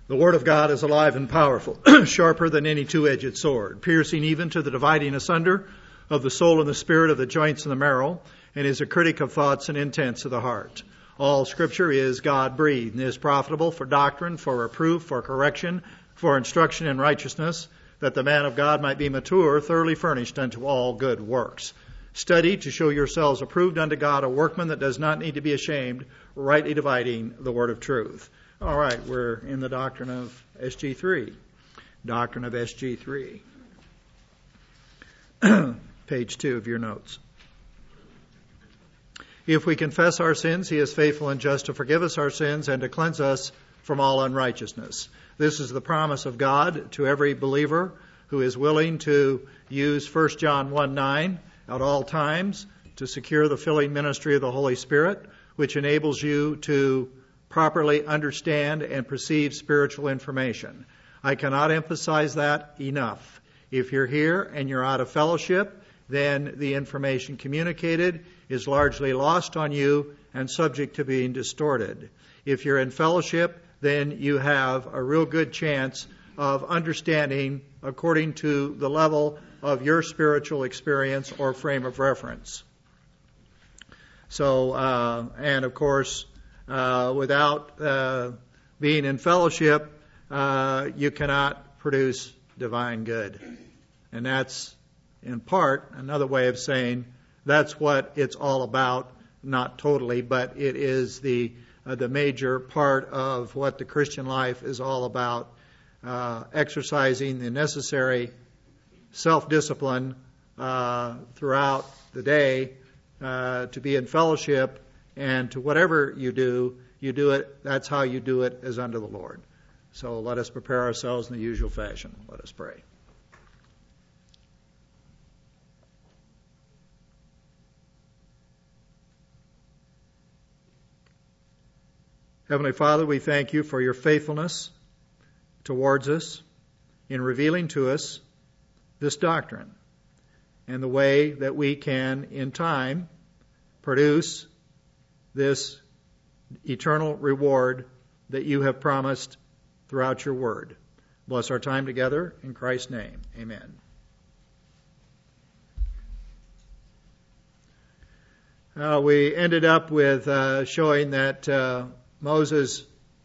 The Word of God is alive and powerful, sharper than any two-edged sword, piercing even to the dividing asunder of the soul and the spirit, of the joints and the marrow, and is a critic of thoughts and intents of the heart. All Scripture is God-breathed and is profitable for doctrine, for reproof, for correction, for instruction in righteousness, that the man of God might be mature, thoroughly furnished unto all good works. Study to show yourselves approved unto God, a workman that does not need to be ashamed, rightly dividing the word of truth. All right, we're in the doctrine of SG3. Doctrine of SG3. Page 2 of your notes. If we confess our sins, He is faithful and just to forgive us our sins and to cleanse us from all unrighteousness. This is the promise of God to every believer who is willing to use 1 John 1:9 at all times to secure the filling ministry of the Holy Spirit, which enables you to properly understand and perceive spiritual information. I cannot emphasize that enough. If you're here and you're out of fellowship, then the information communicated is largely lost on you and subject to being distorted. If you're in fellowship, then you have a real good chance of understanding according to the level of your spiritual experience or frame of reference. So, and of course, without being in fellowship, you cannot produce divine good. And that's, in part, another way of saying that's what it's all about. Not totally, but it is the major part of what the Christian life is all about, exercising the necessary self-discipline throughout the day to be in fellowship, and to whatever you do it, that's how you do it, as unto the Lord. So let us prepare ourselves in the usual fashion. Let us pray. Heavenly Father, we thank you for your faithfulness towards us in revealing to us this doctrine and the way that we can, in time, produce this eternal reward that you have promised throughout your word. Bless our time together in Christ's name. Amen. We ended up with showing that Moses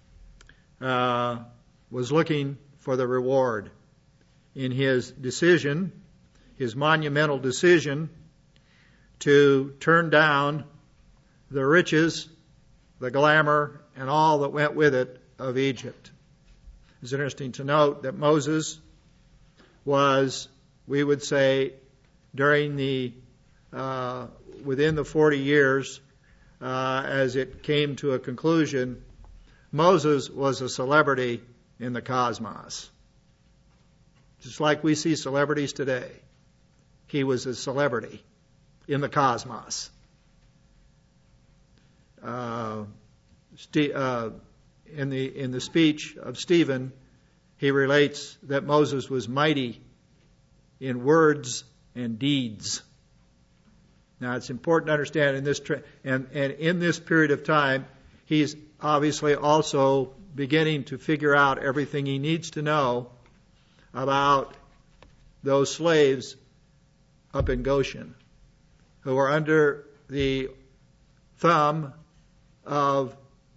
was looking for the reward in his decision, his monumental decision to turn down the riches, the glamour, and all that went with it of Egypt. It's interesting to note that Moses was, we would say, during the within the 40 years, as it came to a conclusion, Moses was a celebrity in the cosmos. Just like we see celebrities today, he was a celebrity in the cosmos. In the speech of Stephen, he relates that Moses was mighty in words and deeds. Now, it's important to understand in this and in this period of time, he's obviously also beginning to figure out everything he needs to know about those slaves up in Goshen who are under the thumb of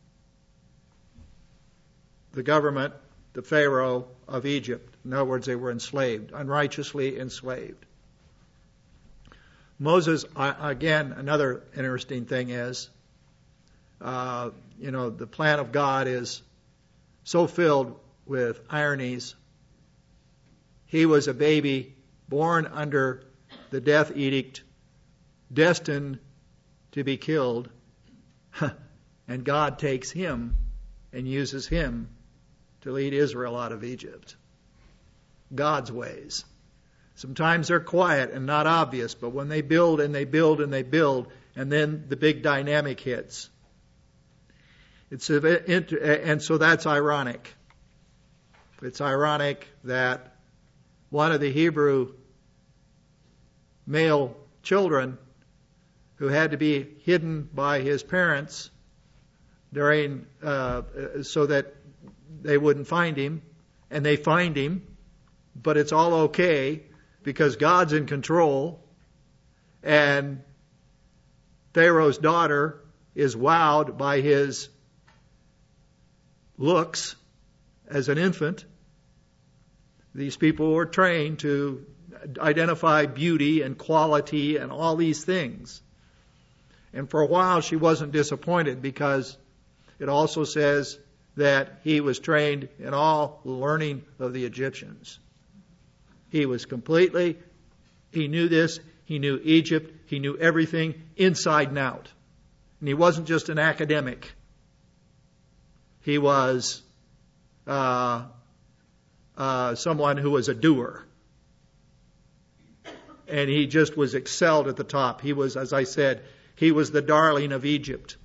the government, the Pharaoh of Egypt. In other words, they were enslaved, unrighteously enslaved. Moses, again, another interesting thing is, the plan of God is so filled with ironies. He was a baby born under the death edict, destined to be killed, and God takes him and uses him to lead Israel out of Egypt. God's ways. Sometimes they're quiet and not obvious, but when they build and they build and they build, and then the big dynamic hits. And so that's ironic. It's ironic that one of the Hebrew male children who had to be hidden by his parents during so that they wouldn't find him, and they find him, but it's all okay because God's in control, and Pharaoh's daughter is wowed by his looks as an infant. These people were trained to identify beauty and quality and all these things. And for a while she wasn't disappointed, because it also says that he was trained in all the learning of the Egyptians. He knew this, he knew Egypt, he knew everything inside and out. And he wasn't just an academic. He was someone who was a doer. And he just was excelled at the top. He was, as I said, he was the darling of Egypt.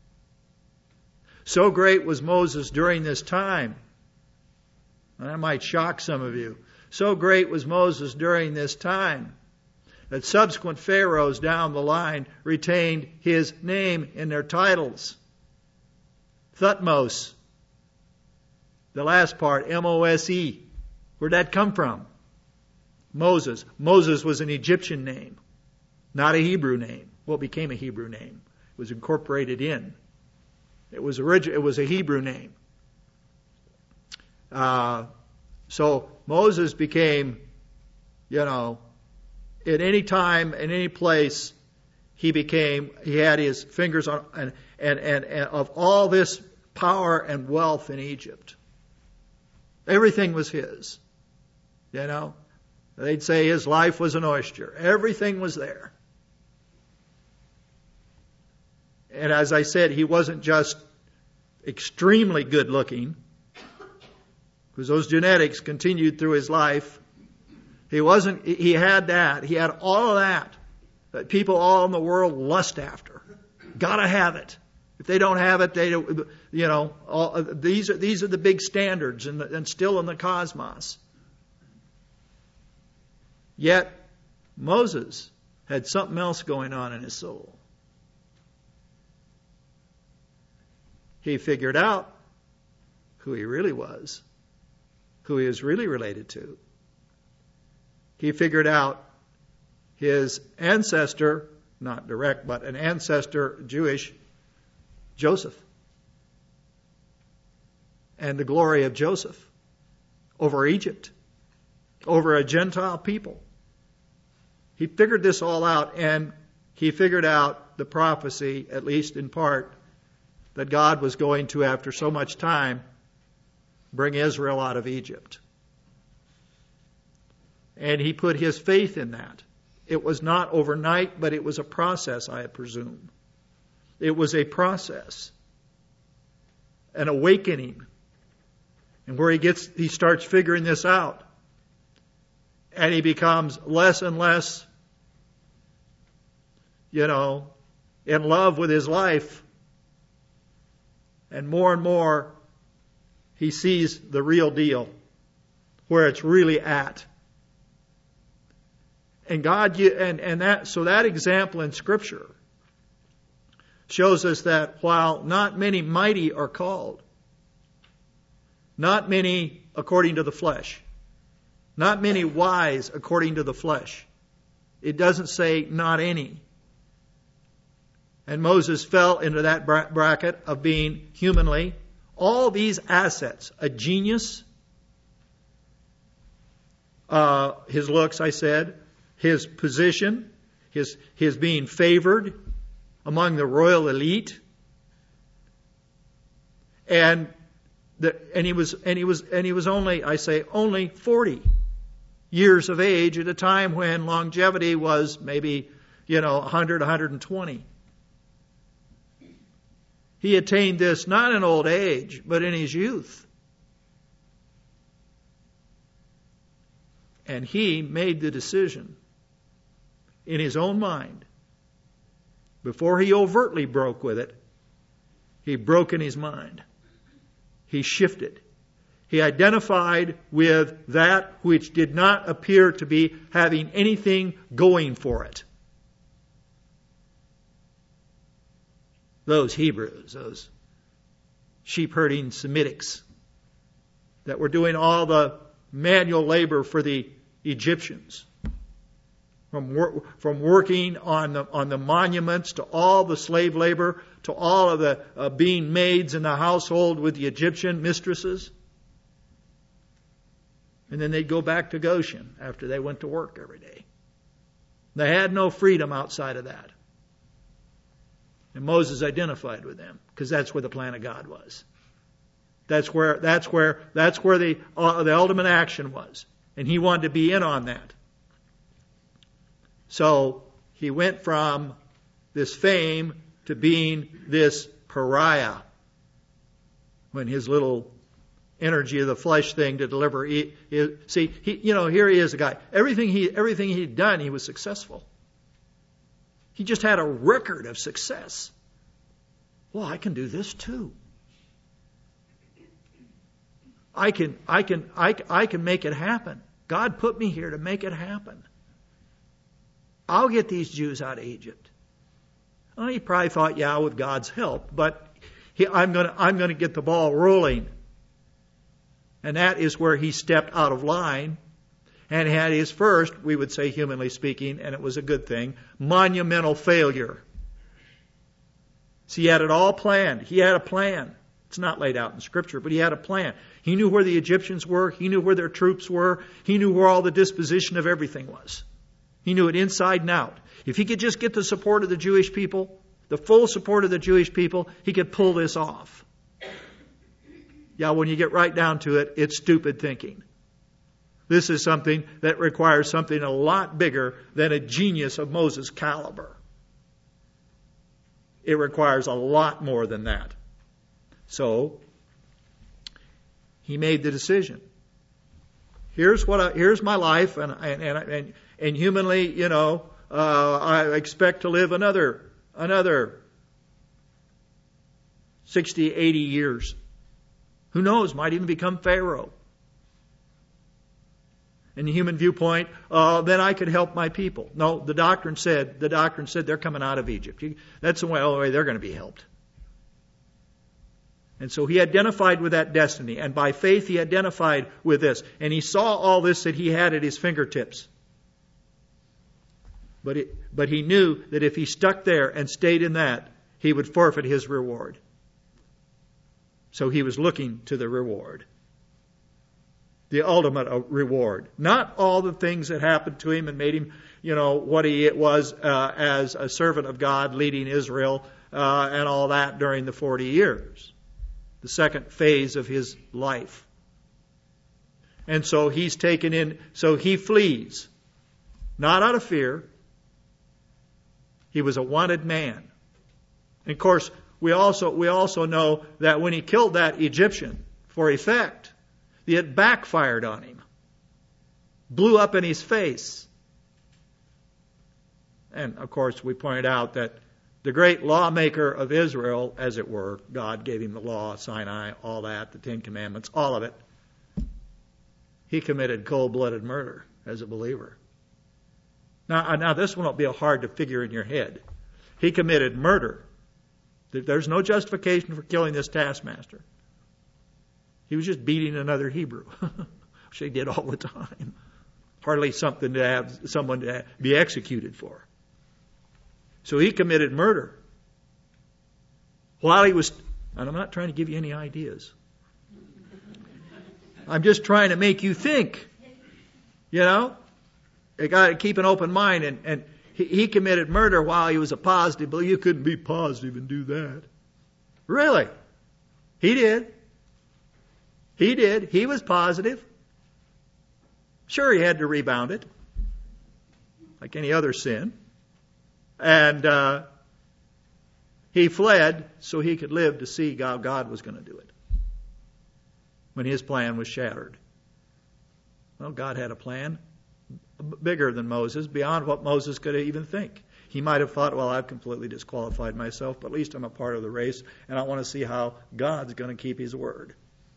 So great was Moses during this time. That might shock some of you. So great was Moses during this time that subsequent pharaohs down the line retained his name in their titles. Thutmose. The last part, M-O-S-E. Where'd that come from? Moses. Moses was an Egyptian name, not a Hebrew name. Well, it became a Hebrew name. It was incorporated in. It was a Hebrew name. So Moses became, at any time, in any place, he had his fingers on, and of all this power and wealth in Egypt. Everything was his. They'd say his life was an oyster. Everything was there. And as I said, he wasn't just extremely good looking, because those genetics continued through his life. He had that. He had all of that people all in the world lust after. Gotta have it. If they don't have it, they don't, these are the big standards and still in the cosmos. Yet, Moses had something else going on in his soul. He figured out who he really was, who he was really related to. He figured out his ancestor, not direct, but an ancestor, Jewish, Joseph. And the glory of Joseph over Egypt, over a Gentile people. He figured this all out, and he figured out the prophecy, at least in part, that God was going to, after so much time, bring Israel out of Egypt. And he put his faith in that. It was not overnight, but it was a process, I presume. It was a process, an awakening, and where he starts figuring this out. And he becomes less and less, in love with his life. And more, he sees the real deal, where it's really at. And God, that example in Scripture shows us that while not many mighty are called, not many according to the flesh, not many wise according to the flesh. It doesn't say not any. And Moses fell into that bracket of being humanly all these assets, a genius, his looks, I said, his position, his being favored among the royal elite, and he was only 40 years of age at a time when longevity was maybe 100, 120. He attained this not in old age, but in his youth. And he made the decision in his own mind. Before he overtly broke with it, he broke in his mind. He shifted. He identified with that which did not appear to be having anything going for it. Those Hebrews, those sheep-herding Semitics, that were doing all the manual labor for the Egyptians. From working on the monuments to all the slave labor to all of the being maids in the household with the Egyptian mistresses. And then they'd go back to Goshen after they went to work every day. They had no freedom outside of that. And Moses identified with them because that's where the plan of God was. That's where the ultimate action was. And he wanted to be in on that. So he went from this fame to being this pariah when his little energy of the flesh thing to deliver. Here he is, a guy. Everything he'd done, he was successful. He just had a record of success. Well, I can do this too. I can make it happen. God put me here to make it happen. I'll get these Jews out of Egypt. Well, he probably thought, yeah, with God's help, but I'm going to get the ball rolling. And that is where he stepped out of line and had his first, we would say humanly speaking, and it was a good thing, monumental failure. See, he had it all planned. He had a plan. It's not laid out in Scripture, but he had a plan. He knew where the Egyptians were. He knew where their troops were. He knew where all the disposition of everything was. He knew it inside and out. If he could just get the support of the Jewish people, the full support of the Jewish people, he could pull this off. Yeah, when you get right down to it, it's stupid thinking. This is something that requires something a lot bigger than a genius of Moses' caliber. It requires a lot more than that. So, he made the decision. Here's my life, and humanly, I expect to live another 60, 80 years. Who knows? Might even become Pharaoh. In the human viewpoint, then I could help my people. No, the doctrine said they're coming out of Egypt. That's the only way they're going to be helped. And so he identified with that destiny. And by faith he identified with this. And he saw all this that he had at his fingertips. But he knew that if he stuck there and stayed in that, he would forfeit his reward. So he was looking to the reward. The ultimate reward. Not all the things that happened to him and made him, what he was as a servant of God leading Israel and all that during the 40 years. The second phase of his life. And so he's taken in, so he flees. Not out of fear. He was a wanted man. And of course, we also know that when he killed that Egyptian for effect, it backfired on him. Blew up in his face. And of course, we pointed out that the great lawmaker of Israel, as it were, God gave him the law, Sinai, all that, the Ten Commandments, all of it. He committed cold-blooded murder as a believer. Now this one will be hard to figure in your head. He committed murder. There's no justification for killing this taskmaster. He was just beating another Hebrew, which they did all the time. Hardly something to have someone to be executed for. So he committed murder. While he was, and I'm not trying to give you any ideas. I'm just trying to make you think. You got to keep an open mind. And he committed murder while he was a positive. But you couldn't be positive and do that. Really? He did. He was positive. Sure, he had to rebound it. Like any other sin. And he fled so he could live to see how God was going to do it. When his plan was shattered. Well, God had a plan bigger than Moses, beyond what Moses could even think. He might have thought, well, I've completely disqualified myself, but at least I'm a part of the race, and I want to see how God's going to keep his word.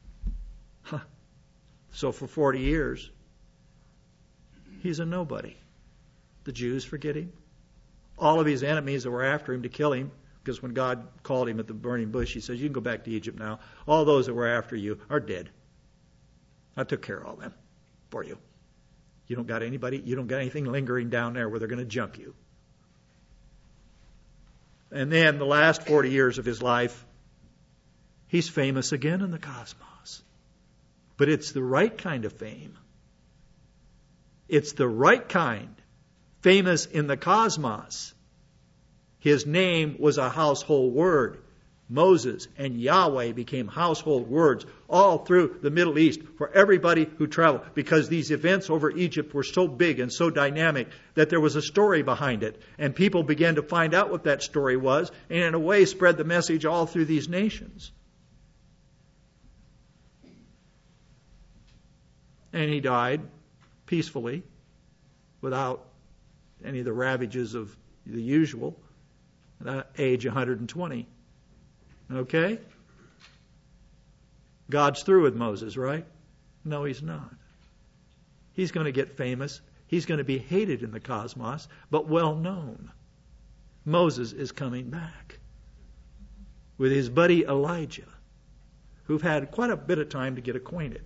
So for 40 years, he's a nobody. The Jews forget him. All of his enemies that were after him to kill him, because when God called him at the burning bush, he says, you can go back to Egypt now. All those that were after you are dead. I took care of all them for you. You don't got anything lingering down there where they're going to jump you. And then the last 40 years of his life, he's famous again in the cosmos. But it's the right kind of fame. It's the right kind. Famous in the cosmos. His name was a household word. Moses and Yahweh became household words all through the Middle East for everybody who traveled, because these events over Egypt were so big and so dynamic that there was a story behind it. And people began to find out what that story was, and in a way spread the message all through these nations. And he died peacefully, without any of the ravages of the usual, at age 120. Okay? God's through with Moses, right? No, he's not. He's going to get famous. He's going to be hated in the cosmos, but well known. Moses is coming back with his buddy Elijah, who've had quite a bit of time to get acquainted.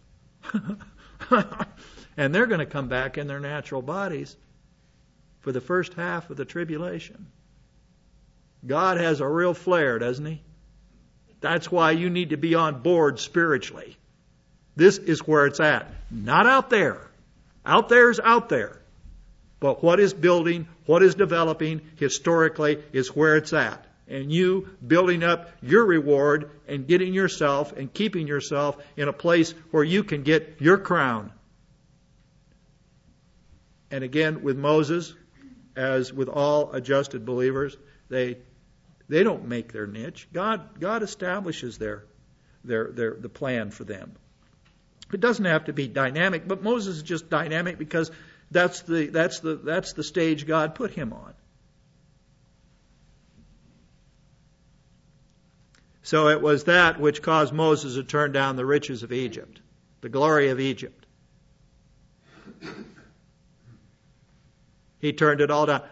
And they're going to come back in their natural bodies for the first half of the tribulation. God has a real flair, doesn't he? That's why you need to be on board spiritually. This is where it's at. Not out there. Out there is out there. But what is building, what is developing historically is where it's at. And you building up your reward and getting yourself and keeping yourself in a place where you can get your crown. And again, with Moses, as with all adjusted believers, they don't make their niche. God establishes the plan for them. It doesn't have to be dynamic, but Moses is just dynamic because that's the stage God put him on. So it was that which caused Moses to turn down the riches of Egypt, the glory of Egypt. He turned it all down.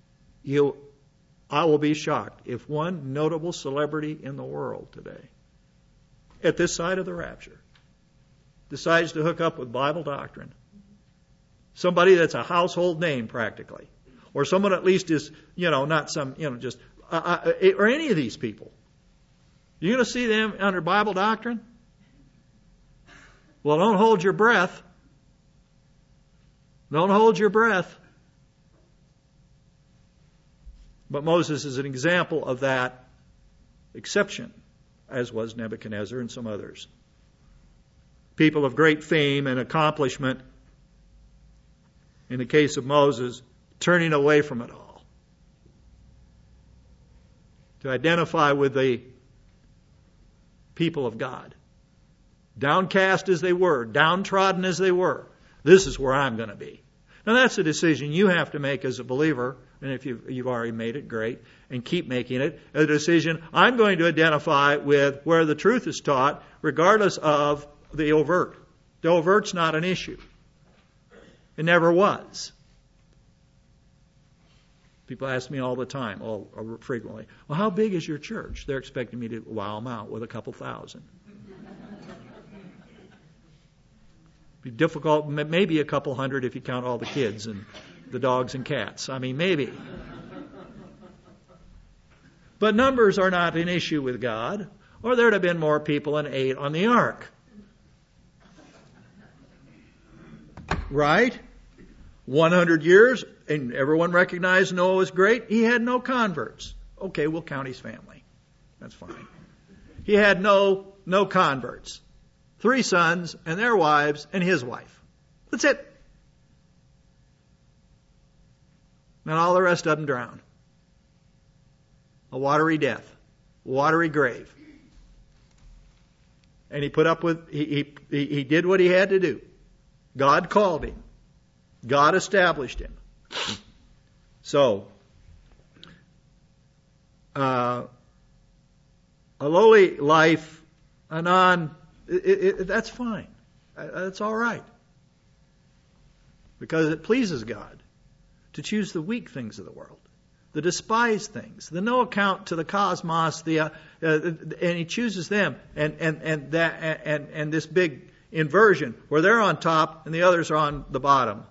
I will be shocked if one notable celebrity in the world today, at this side of the rapture, decides to hook up with Bible doctrine. Somebody that's a household name practically. Or someone at least is, not some, just, or any of these people. You're going to see them under Bible doctrine? Well, don't hold your breath. Don't hold your breath. But Moses is an example of that exception, as was Nebuchadnezzar and some others. People of great fame and accomplishment, in the case of Moses, turning away from it all to identify with the people of God. Downcast as they were, downtrodden as they were, this is where I'm going to be. Now that's a decision you have to make as a believer, and if you've already made it, great, and keep making it a decision. I'm going to identify with where the truth is taught, regardless of the overt. The overt's not an issue. It never was. People ask me all the time, frequently, well, how big is your church? They're expecting me to wow them out with a couple thousand. Be difficult, maybe a couple hundred if you count all the kids and the dogs and cats. I mean, maybe. But numbers are not an issue with God, or there'd have been more people than 8 on the ark. Right? 100 years, and everyone recognized Noah was great. He had no converts. Okay, we'll count his family. That's fine. He had no converts. 3 sons and their wives and his wife. That's it. And all the rest of them drowned. A watery death. A watery grave. And he put up with, he did what he had to do. God called him. God established him. So, a lowly life, that's fine. That's all right. Because it pleases God to choose the weak things of the world, the despised things, the no account to the cosmos, and He chooses them, and this big inversion, where they're on top and the others are on the bottom.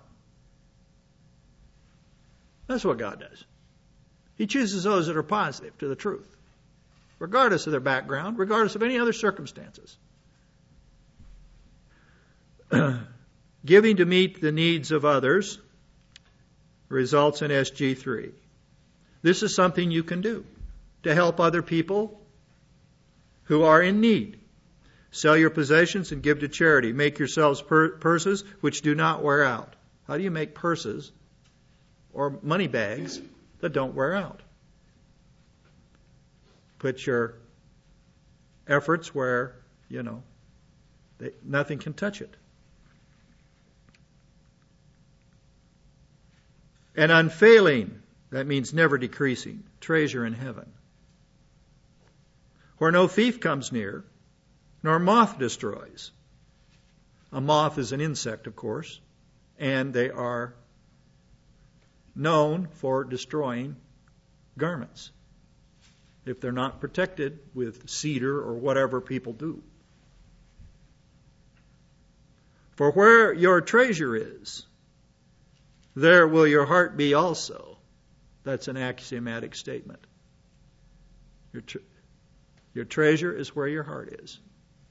That's what God does. He chooses those that are positive to the truth, regardless of their background, regardless of any other circumstances. Giving to meet the needs of others results in SG3. This is something you can do to help other people who are in need. Sell your possessions and give to charity. Make yourselves purses which do not wear out. How do you make purses or money bags that don't wear out? Put your efforts where, nothing can touch it. An unfailing, that means never decreasing, treasure in heaven, where no thief comes near, nor moth destroys. A moth is an insect, of course, and they are known for destroying garments if they're not protected with cedar or whatever people do. For where your treasure is, there will your heart be also. That's an axiomatic statement. Your treasure is where your heart is.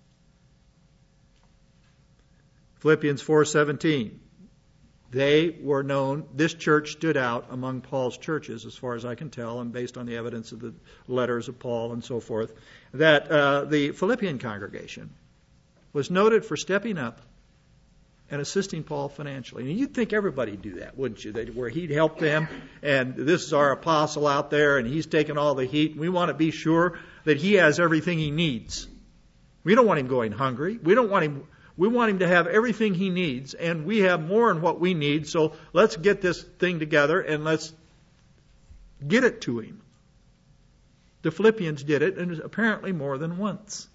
Philippians 4:17. They were known, this church stood out among Paul's churches, as far as I can tell, and based on the evidence of the letters of Paul and so forth, that the Philippian congregation was noted for stepping up and assisting Paul financially. And you'd think everybody'd do that, wouldn't you? Where he'd help them, and this is our apostle out there, and he's taking all the heat. We want to be sure that he has everything he needs. We don't want him going hungry. We want him to have everything he needs, and we have more than what we need, so let's get this thing together and let's get it to him. The Philippians did it, and apparently more than once.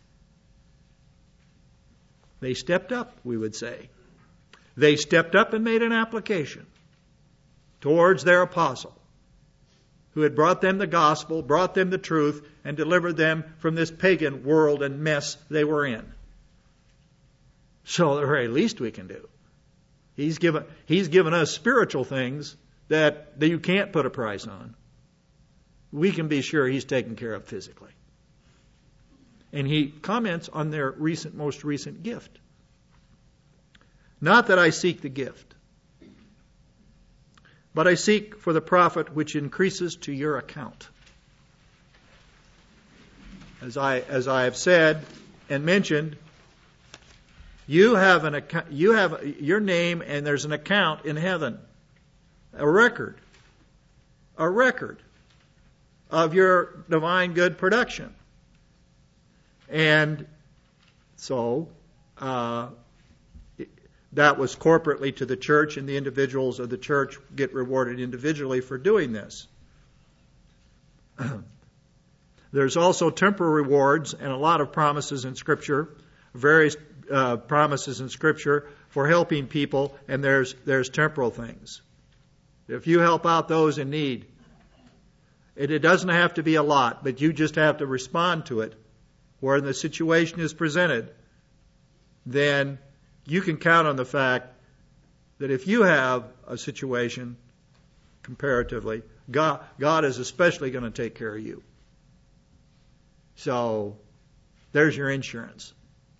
They stepped up, we would say. They stepped up and made an application towards their apostle, who had brought them the gospel, brought them the truth, and delivered them from this pagan world and mess they were in. So the very least we can do. He's given us spiritual things that you can't put a price on. We can be sure he's taken care of physically. And he comments on their most recent gift. Not that I seek the gift, but I seek for the profit which increases to your account. As I have said and mentioned, you have your name, and there's an account in heaven, a record of your divine good production. And so that was corporately to the church, and the individuals of the church get rewarded individually for doing this. There's also temporal rewards and a lot of promises in Scripture, various promises in Scripture for helping people, and there's temporal things. If you help out those in need, it doesn't have to be a lot, but you just have to respond to it. Where the situation is presented, then you can count on the fact that if you have a situation, comparatively, God is especially going to take care of you. So there's your insurance.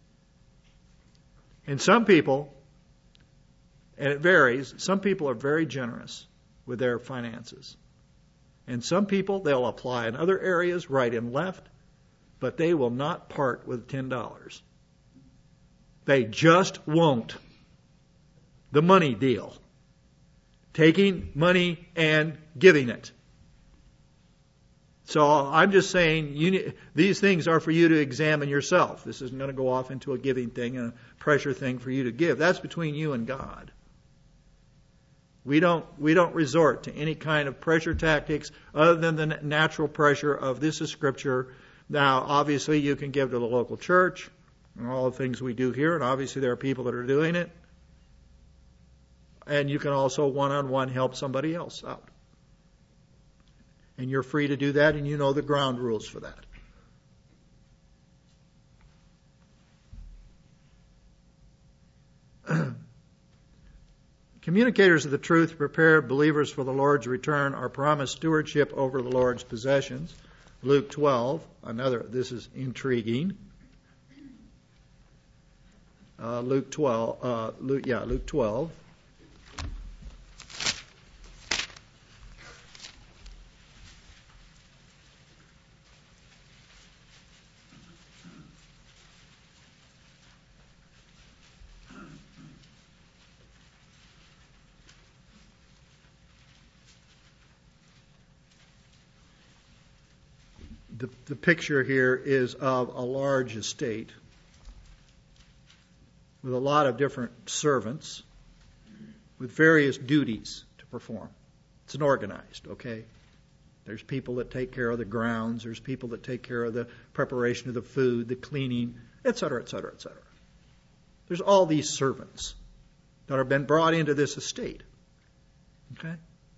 And some people, and it varies, some people are very generous with their finances. And some people, they'll apply in other areas, right and left, but they will not part with $10. They just won't. The money deal. Taking money and giving it. So I'm just saying, these things are for you to examine yourself. This isn't going to go off into a giving thing and a pressure thing for you to give. That's between you and God. We don't resort to any kind of pressure tactics other than the natural pressure of this is Scripture. Now, obviously, you can give to the local church and all the things we do here, and obviously there are people that are doing it. And you can also one-on-one help somebody else out. And you're free to do that, and you know the ground rules for that. Communicators of the truth prepare believers for the Lord's return are promised stewardship over the Lord's possessions. Luke 12, this is intriguing. Luke 12. The picture here is of a large estate with a lot of different servants with various duties to perform. It's an organized, okay? There's people that take care of the grounds. There's people that take care of the preparation of the food, the cleaning, etc., etc., etc. There's all these servants that have been brought into this estate. Okay?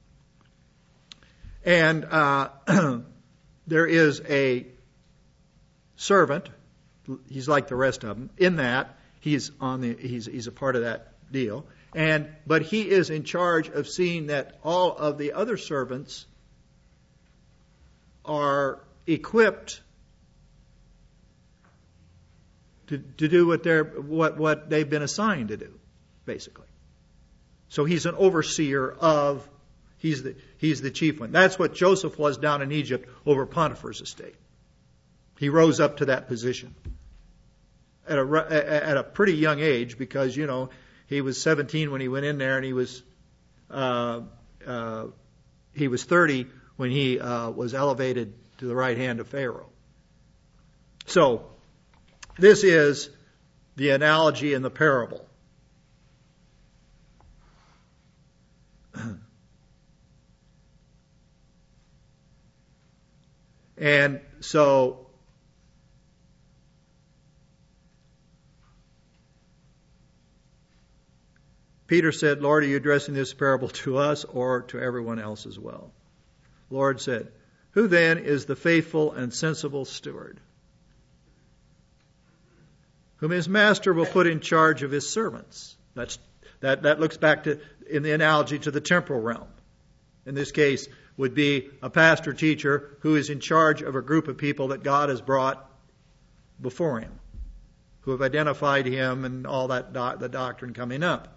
And there is a servant. He's like the rest of them in that he's a part of that deal. But he is in charge of seeing that all of the other servants are equipped to do what they've been assigned to do, basically. So he's an overseer of. He's the chief one. That's what Joseph was down in Egypt over Potiphar's estate. He rose up to that position at a pretty young age because, he was 17 when he went in there and he was 30 when he was elevated to the right hand of Pharaoh. So this is the analogy in the parable. And so Peter said, Lord, are you addressing this parable to us or to everyone else as well? Lord said, who then is the faithful and sensible steward, whom his master will put in charge of his servants? That looks back to, in the analogy, to the temporal realm. In this case, would be a pastor teacher who is in charge of a group of people that God has brought before him, who have identified him and all that the doctrine coming up.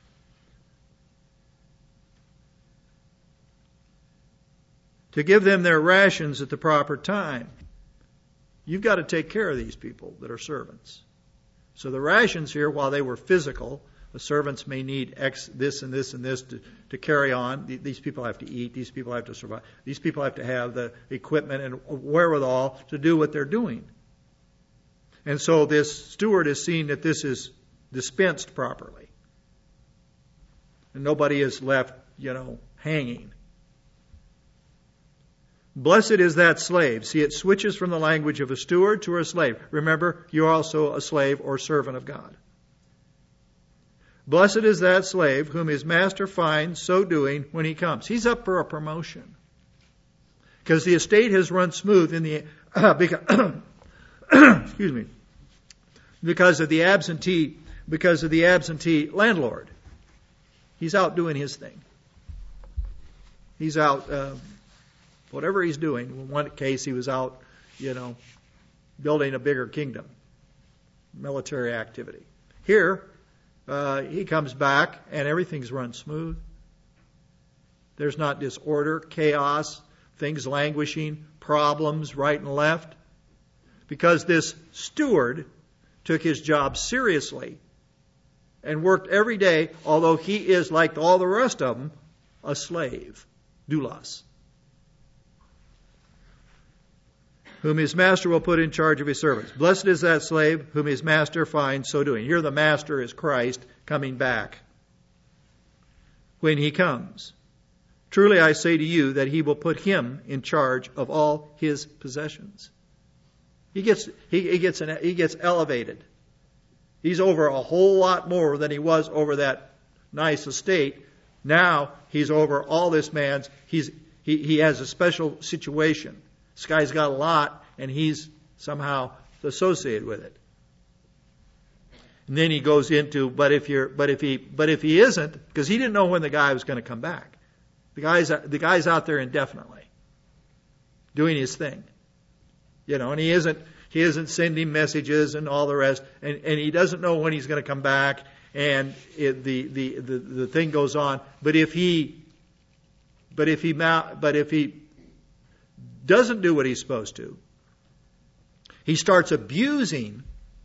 To give them their rations at the proper time. You've got to take care of these people that are servants. So the rations here, while they were physical, the servants may need this and this and this to carry on. These people have to eat. These people have to survive. These people have to have the equipment and wherewithal to do what they're doing. And so this steward is seeing that this is dispensed properly. And nobody is left, hanging. Blessed is that slave. See, it switches from the language of a steward to a slave. Remember, you're also a slave or servant of God. Blessed is that slave whom his master finds so doing when he comes. He's up for a promotion. Because the estate has run smooth in the because of the absentee landlord. He's out doing his thing. He's out whatever he's doing. In one case he was out, building a bigger kingdom. Military activity. Here he comes back and everything's run smooth. There's not disorder, chaos, things languishing, problems right and left. Because this steward took his job seriously and worked every day, although he is, like all the rest of them, a slave. Doulos. Whom his master will put in charge of his servants. Blessed is that slave whom his master finds so doing. Here the master is Christ coming back when he comes. Truly I say to you that he will put him in charge of all his possessions. He gets elevated. He's over a whole lot more than he was over that nice estate. Now he's over all this man's. He has a special situation. This guy's got a lot, and he's somehow associated with it. And then he goes into, but if he isn't, because he didn't know when the guy was going to come back. The guy's out there indefinitely, doing his thing, and he isn't sending messages and all the rest, and he doesn't know when he's going to come back, and the thing goes on. But if he doesn't do what he's supposed to, he starts abusing.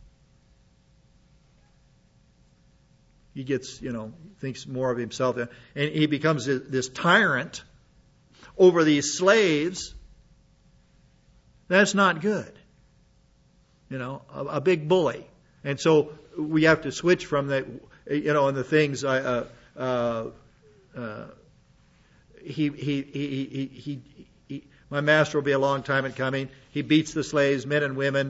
He gets, thinks more of himself, and he becomes this tyrant over these slaves. That's not good. A big bully. And so we have to switch from the, and the things, my master will be a long time in coming. He beats the slaves, men and women.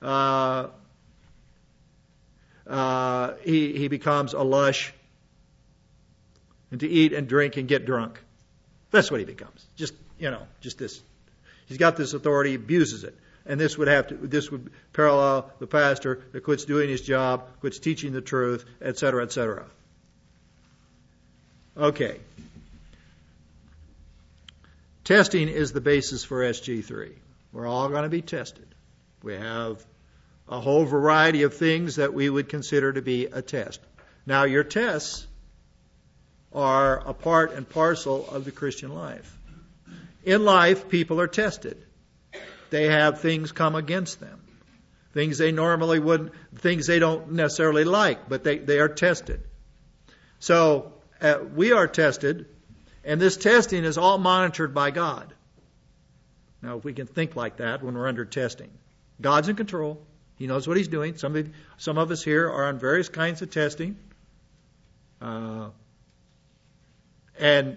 He becomes a lush, and to eat and drink and get drunk. That's what he becomes. Just this. He's got this authority, he abuses it. And this would parallel the pastor that quits doing his job, quits teaching the truth, etc., etc. Okay. Testing is the basis for SG3. We're all going to be tested. We have a whole variety of things that we would consider to be a test. Now, your tests are a part and parcel of the Christian life. In life, people are tested. They have things come against them. Things they normally wouldn't, things they don't necessarily like, but they are tested. So, we are tested, and this testing is all monitored by God. Now, if we can think like that when we're under testing. God's in control. He knows what He's doing. Some of us here are on various kinds of testing. And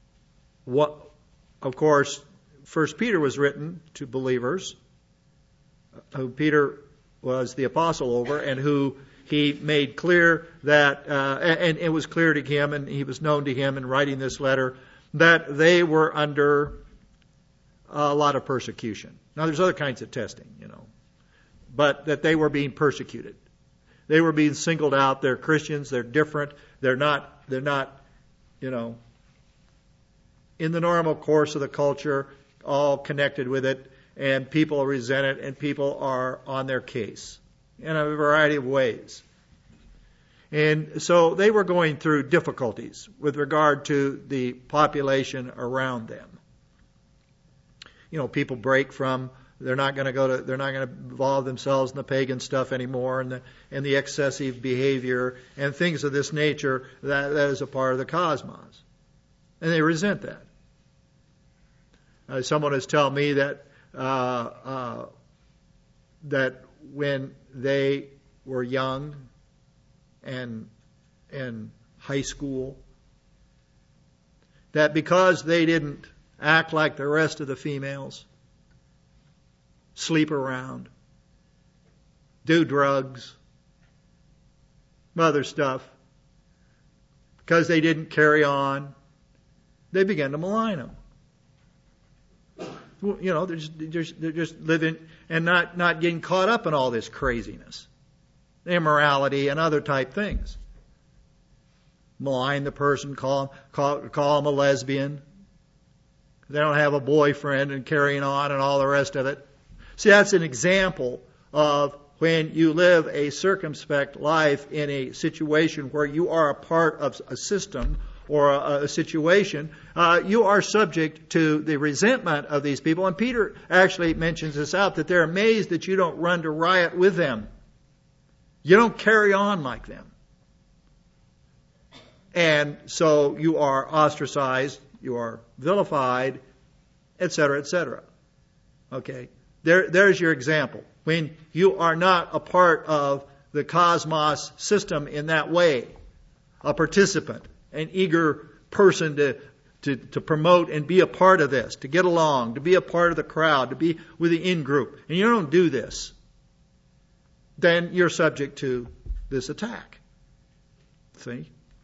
of course, 1 Peter was written to believers, who Peter was the apostle over, and who he made clear that, and it was clear to him, and he was known to him in writing this letter, that they were under a lot of persecution. Now, there's other kinds of testing, but that they were being persecuted. They were being singled out. They're Christians. They're different. They're not, in the normal course of the culture, all connected with it, and people resent it, and people are on their case in a variety of ways. And so they were going through difficulties with regard to the population around them. People break from, they're not going to involve themselves in the pagan stuff anymore, and the excessive behavior and things of this nature that is a part of the cosmos. And they resent that. Someone has told me that that when they were young and in high school, that because they didn't act like the rest of the females, sleep around, do drugs, other stuff, because they didn't carry on, they began to malign them. They're just living and not getting caught up in all this craziness, immorality and other type things. Malign the person, call them a lesbian. They don't have a boyfriend and carrying on and all the rest of it. See, that's an example of when you live a circumspect life in a situation where you are a part of a system or a situation, you are subject to the resentment of these people. And Peter actually mentions this out, that they're amazed that you don't run to riot with them. You don't carry on like them. And so you are ostracized, you are vilified, etc., etc. Okay? There's your example. When you are not a part of the cosmos system in that way, a participant, an eager person to promote and be a part of this, to get along, to be a part of the crowd, to be with the in-group, and you don't do this, then you're subject to this attack. See?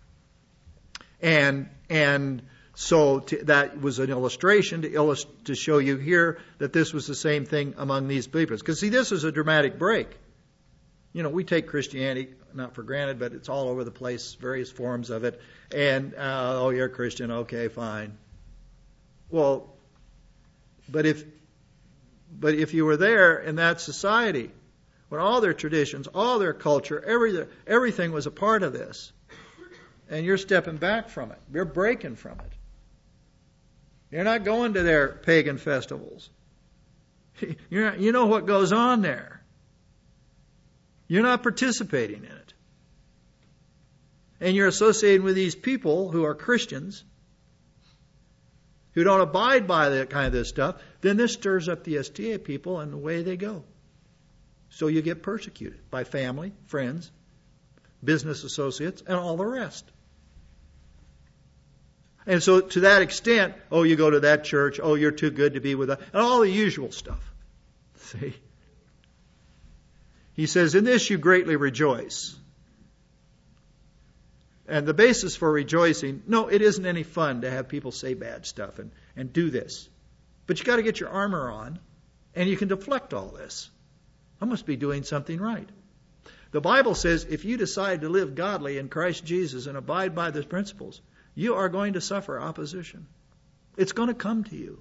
And so that was an illustration to show you here that this was the same thing among these believers. Because see, this is a dramatic break. we take Christianity not for granted, but it's all over the place, various forms of it. And, you're a Christian, okay, fine. Well, but if you were there in that society, when all their traditions, all their culture, everything was a part of this, and you're stepping back from it, you're breaking from it. You're not going to their pagan festivals. You know what goes on there. You're not participating in it. And you're associating with these people who are Christians, who don't abide by that kind of this stuff. Then this stirs up the SDA people, and away they go. So you get persecuted by family, friends, business associates, and all the rest. And so to that extent, you go to that church, you're too good to be with us, and all the usual stuff. See? He says, in this you greatly rejoice. And the basis for rejoicing, no, it isn't any fun to have people say bad stuff and do this. But you got to get your armor on, and you can deflect all this. I must be doing something right. The Bible says if you decide to live godly in Christ Jesus and abide by these principles, you are going to suffer opposition. It's going to come to you.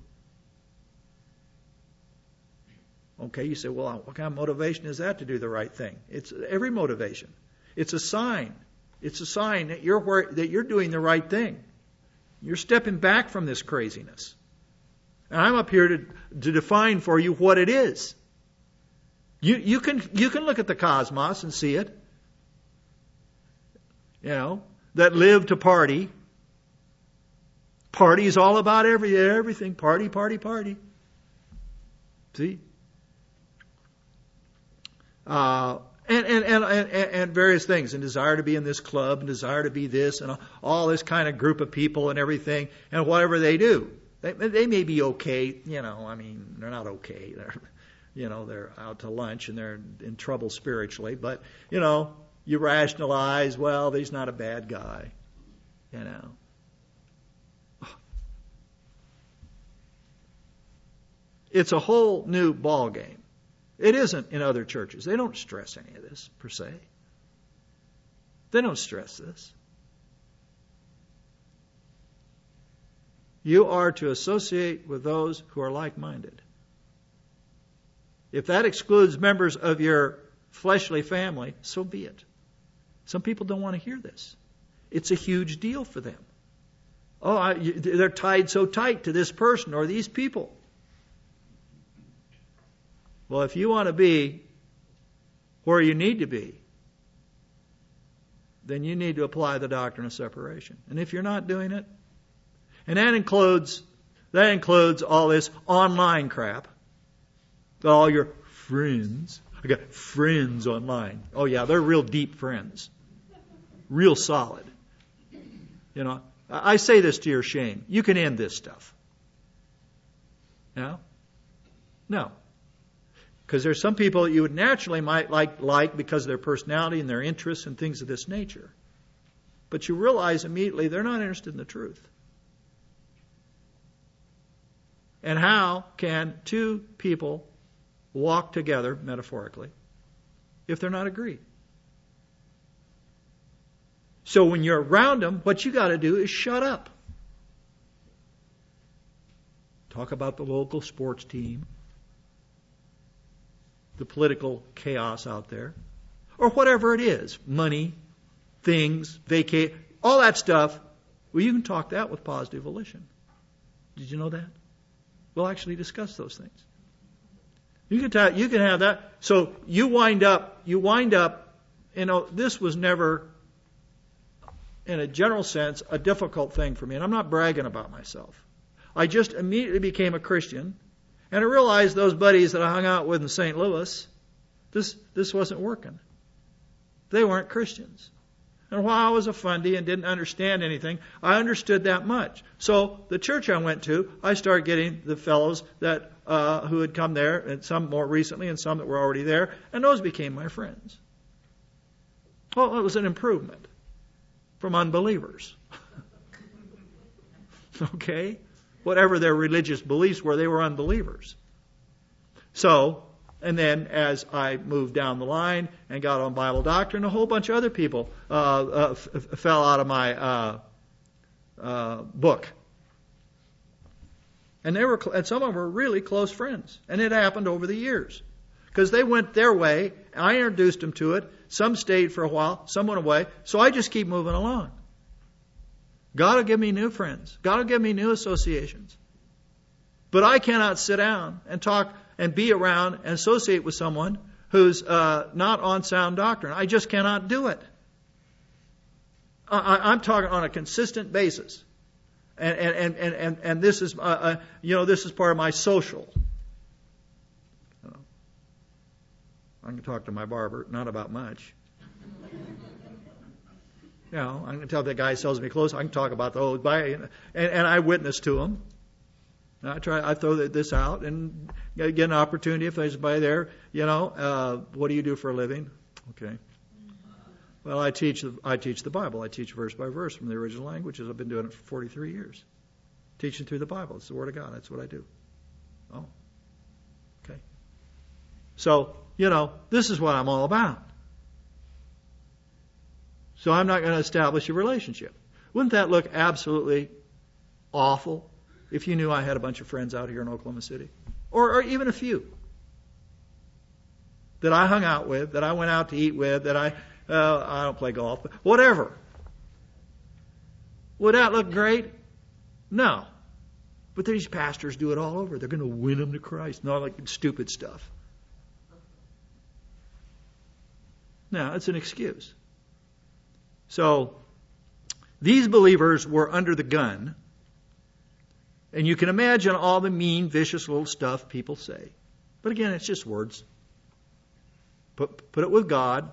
Okay, you say, well, what kind of motivation is that to do the right thing? It's every motivation. It's a sign. It's a sign that you're doing the right thing. You're stepping back from this craziness. And I'm up here to define for you what it is. You can look at the cosmos and see it. That live to party. Party is all about everything. Party, party, party. See? And various things, and desire to be in this club, and desire to be this, and all this kind of group of people and everything, and whatever they do. They may be okay, they're not okay. They're out to lunch and they're in trouble spiritually, but, you rationalize, well, he's not a bad guy, It's a whole new ball game. It isn't in other churches. They don't stress any of this, per se. They don't stress this. You are to associate with those who are like-minded. If that excludes members of your fleshly family, so be it. Some people don't want to hear this. It's a huge deal for them. They're tied so tight to this person or these people. Well, if you want to be where you need to be, then you need to apply the doctrine of separation. And if you're not doing it, and that includes all this online crap, all your friends. I got friends online. Oh yeah, they're real deep friends. Real solid. I say this to your shame. You can end this stuff. No? Because there's some people that you would naturally might like because of their personality and their interests and things of this nature. But you realize immediately they're not interested in the truth. And how can two people walk together, metaphorically, if they're not agreed? So when you're around them, what you got to do is shut up. Talk about the local sports team, the political chaos out there, or whatever it is, money, things, vacate, all that stuff. Well, you can talk that with positive volition. Did you know that? We'll actually discuss those things. You can have that. So you wind up, this was never, in a general sense, a difficult thing for me. And I'm not bragging about myself. I just immediately became a Christian, and I realized those buddies that I hung out with in St. Louis, this wasn't working. They weren't Christians. And while I was a fundy and didn't understand anything, I understood that much. So the church I went to, I started getting the fellows that who had come there, and some more recently, and some that were already there, and those became my friends. Well, it was an improvement from unbelievers. Okay? Whatever their religious beliefs were, they were unbelievers. So, And then as I moved down the line and got on Bible doctrine, a whole bunch of other people fell out of my book. And some of them were really close friends. And it happened over the years. Because they went their way, I introduced them to it. Some stayed for a while, some went away. So I just keep moving along. God will give me new friends. God will give me new associations. But I cannot sit down and talk and be around and associate with someone who's not on sound doctrine. I just cannot do it. I'm talking on a consistent basis. And this is, this is part of my social. I can talk to my barber, not about much. I'm going to tell the guy who sells me clothes, I can talk about the old buy, and I witness to him. I throw this out and get an opportunity if there's somebody there. What do you do for a living? Okay. Well, I teach the Bible. I teach verse by verse from the original languages. I've been doing it for 43 years. Teaching through the Bible. It's the Word of God. That's what I do. Oh. Okay. So, this is what I'm all about. So I'm not going to establish a relationship. Wouldn't that look absolutely awful if you knew I had a bunch of friends out here in Oklahoma City? Or even a few. That I hung out with, that I went out to eat with, that I don't play golf, but whatever. Would that look great? No. But these pastors do it all over. They're going to win them to Christ. Not like stupid stuff. No, it's an excuse. So, these believers were under the gun. And you can imagine all the mean, vicious little stuff people say. But again, it's just words. Put it with God.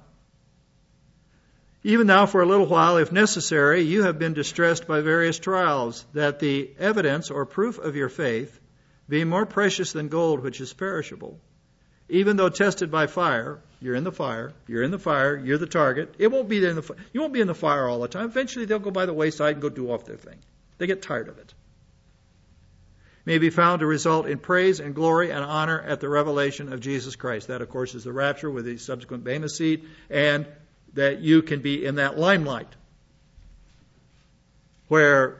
Even now for a little while, if necessary, you have been distressed by various trials, that the evidence or proof of your faith, being more precious than gold which is perishable, even though tested by fire, you're in the fire, you're the target. It won't be there you won't be in the fire all the time. Eventually they'll go by the wayside and go do off their thing. They get tired of it. May be found to result in praise and glory and honor at the revelation of Jesus Christ. That, of course, is the rapture with the subsequent Bema seat, and that you can be in that limelight where,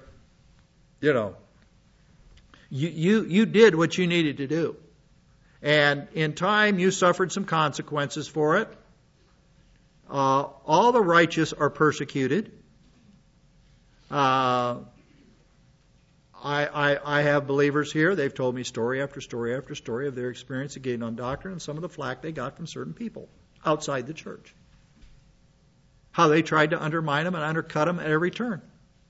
you did what you needed to do. And in time, you suffered some consequences for it. All the righteous are persecuted. I have believers here. They've told me story after story after story of their experience of getting on doctrine and some of the flack they got from certain people outside the church. How they tried to undermine them and undercut them at every turn.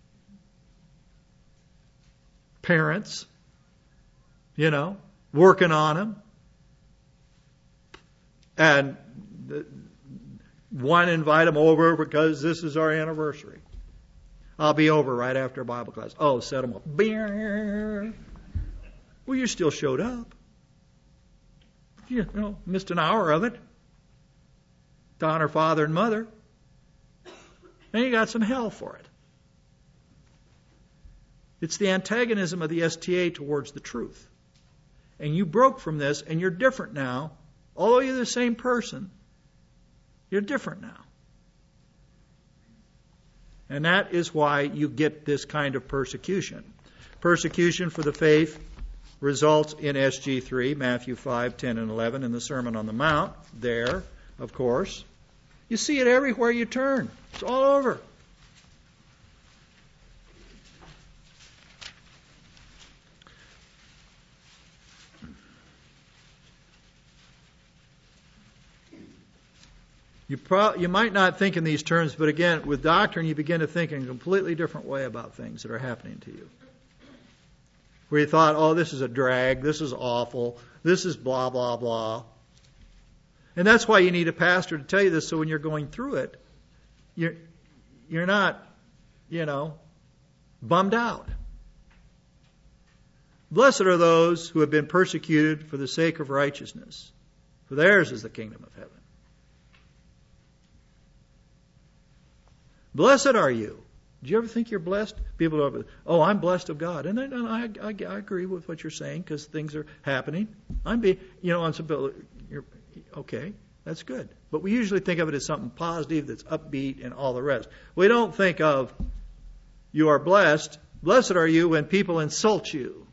Parents, working on them. And one invite them over because this is our anniversary. I'll be over right after Bible class. Oh, set them up. Well, you still showed up. Missed an hour of it. To honor father and mother. And you got some hell for it. It's the antagonism of the STA towards the truth. And you broke from this, and you're different now. Although you're the same person, you're different now. And that is why you get this kind of persecution. Persecution for the faith results in SG3, Matthew 5, 10, and 11, in the Sermon on the Mount. There, of course. You see it everywhere you turn. It's all over. You might not think in these terms, but again, with doctrine, you begin to think in a completely different way about things that are happening to you. Where you thought, oh, this is a drag, this is awful, this is blah, blah, blah. And that's why you need a pastor to tell you this, so when you're going through it, you're not, bummed out. Blessed are those who have been persecuted for the sake of righteousness, for theirs is the kingdom of heaven. Blessed are you. Do you ever think you're blessed? People are, oh, I'm blessed of God. And I agree with what you're saying because things are happening. I'm being, Okay, that's good. But we usually think of it as something positive that's upbeat and all the rest. We don't think of, you are blessed. Blessed are you when people insult you.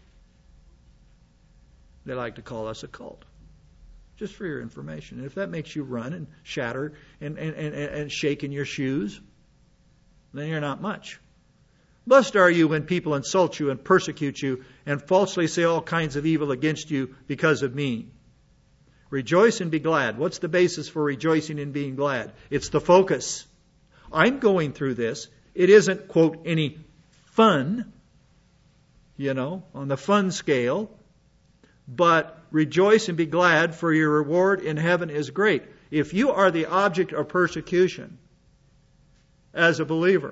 They like to call us a cult. Just for your information. And if that makes you run and shatter and shake in your shoes, then you're not much. Blessed are you when people insult you and persecute you and falsely say all kinds of evil against you because of me. Rejoice and be glad. What's the basis for rejoicing and being glad? It's the focus. I'm going through this. It isn't, quote, any fun, on the fun scale. But rejoice and be glad, for your reward in heaven is great. If you are the object of persecution as a believer,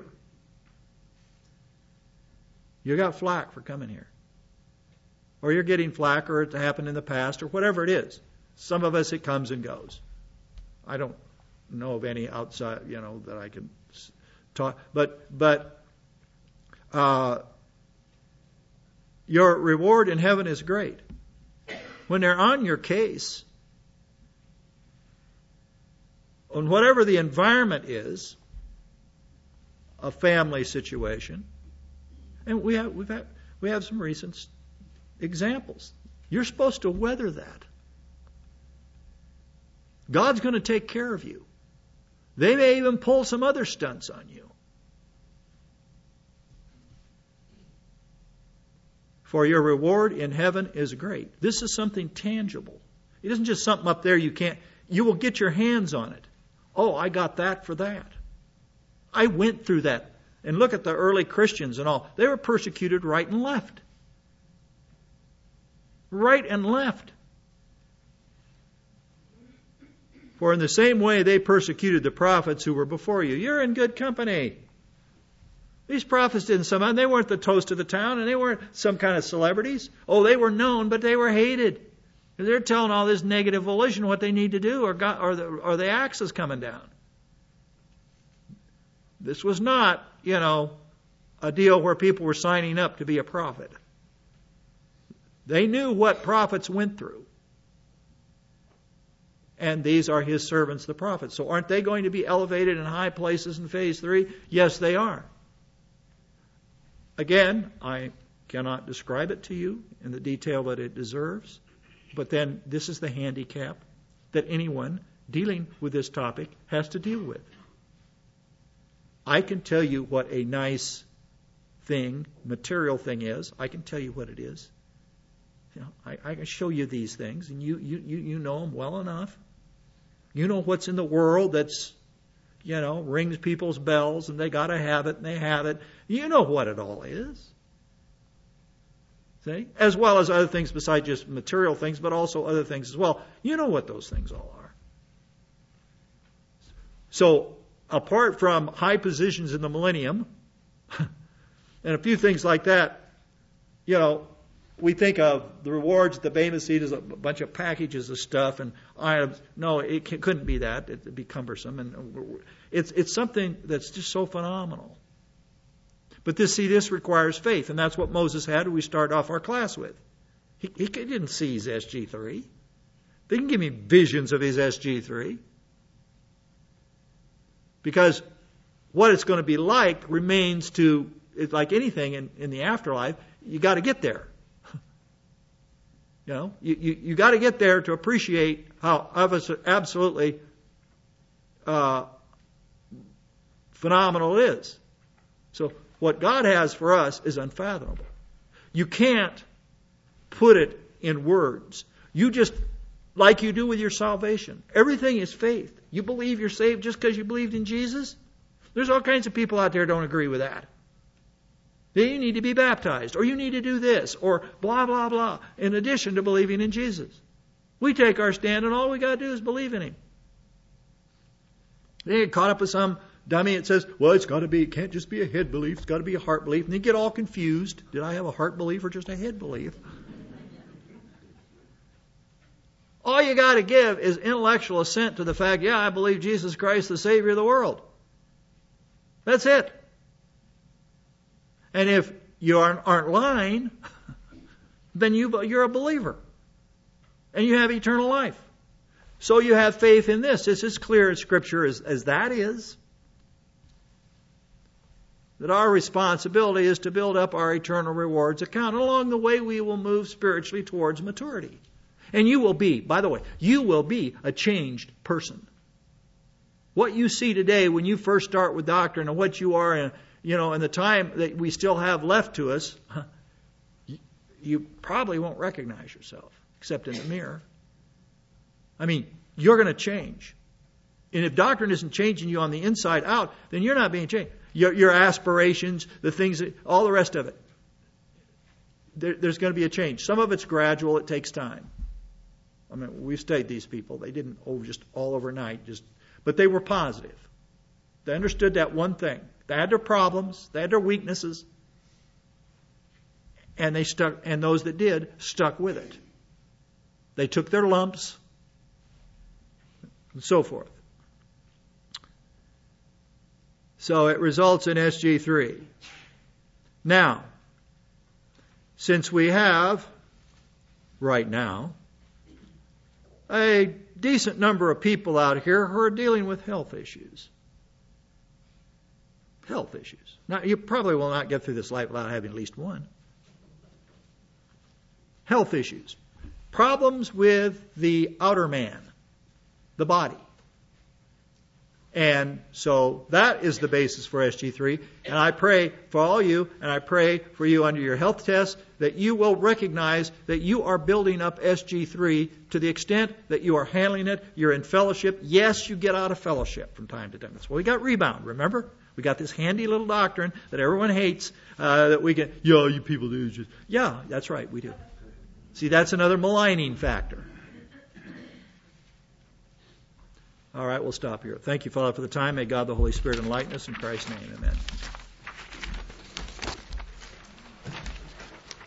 you got flack for coming here. Or you're getting flack, or it's happened in the past, or whatever it is. Some of us, it comes and goes. I don't know of any outside, that I can talk. But your reward in heaven is great. When they're on your case, on whatever the environment is, a family situation, and we have some recent examples. You're supposed to weather that. God's going to take care of you. They may even pull some other stunts on you. For your reward in heaven is great. This is something tangible. It isn't just something up there you will get your hands on it. Oh, I got that for that. I went through that. And look at the early Christians and all. They were persecuted right and left. Right and left. For in the same way they persecuted the prophets who were before you. You're in good company. These prophets didn't somehow, they weren't the toast of the town, and they weren't some kind of celebrities. Oh, they were known, but they were hated. They're telling all this negative volition what they need to do, or the axe is coming down. This was not, a deal where people were signing up to be a prophet. They knew what prophets went through. And these are his servants, the prophets. So aren't they going to be elevated in high places in phase 3? Yes, they are. Again, I cannot describe it to you in the detail that it deserves, but then this is the handicap that anyone dealing with this topic has to deal with. I can tell you what a nice thing, material thing is. I can tell you what it is. I can show you these things, and you know them well enough. You know what's in the world that's rings people's bells, and they got to have it, and they have it. You know what it all is. See? As well as other things besides just material things, but also other things as well. You know what those things all are. So, apart from high positions in the millennium, and a few things like that, we think of the rewards at the Bema seat as a bunch of packages of stuff and items. No, it couldn't be that. It'd be cumbersome. And it's something that's just so phenomenal. But this requires faith, and that's what Moses had. We start off our class with. He didn't see his SG3. They can give me visions of his SG3. Because what it's going to be like remains to, it's like anything in the afterlife, you got to get there. You got to get there to appreciate how absolutely phenomenal it is. So what God has for us is unfathomable. You can't put it in words. You just, like you do with your salvation. Everything is faith. You believe you're saved just because you believed in Jesus? There's all kinds of people out there who don't agree with that. You need to be baptized, or you need to do this, or blah, blah, blah, in addition to believing in Jesus. We take our stand, and all we got to do is believe in Him. They get caught up with some dummy that says, well, it can't just be a head belief, it's got to be a heart belief. And they get all confused. Did I have a heart belief or just a head belief? All you got to give is intellectual assent to the fact, yeah, I believe Jesus Christ, the Savior of the world. That's it. And if you aren't lying, then you're a believer. And you have eternal life. So you have faith in this. It's as clear in Scripture as that is. That our responsibility is to build up our eternal rewards account. And along the way, we will move spiritually towards maturity. And you will be, by the way, you will be a changed person. What you see today when you first start with doctrine and what you are, in the time that we still have left to us, you probably won't recognize yourself, except in the mirror. I mean, you're going to change. And if doctrine isn't changing you on the inside out, then you're not being changed. Your aspirations, the things, all the rest of it. There's going to be a change. Some of it's gradual. It takes time. I mean, we've studied these people. They didn't just all overnight. But they were positive. They understood that one thing. They had their problems. They had their weaknesses. And they stuck. And those that did stuck with it. They took their lumps, and so forth. So it results in SG3. Now, since we have, right now, a decent number of people out here who are dealing with health issues. Health issues. Now, you probably will not get through this life without having at least one. Health issues. Problems with the outer man, the body. And so that is the basis for SG3. And I pray for all you, and I pray for you under your health test, that you will recognize that you are building up SG3 to the extent that you are handling it. You're in fellowship. Yes, you get out of fellowship from time to time. That's why we got rebound, remember? We got this handy little doctrine that everyone hates, that we get, you people do. Yeah, that's right, we do. See, that's another maligning factor. All right, we'll stop here. Thank you, Father, for the time. May God the Holy Spirit enlighten us. In Christ's name, amen.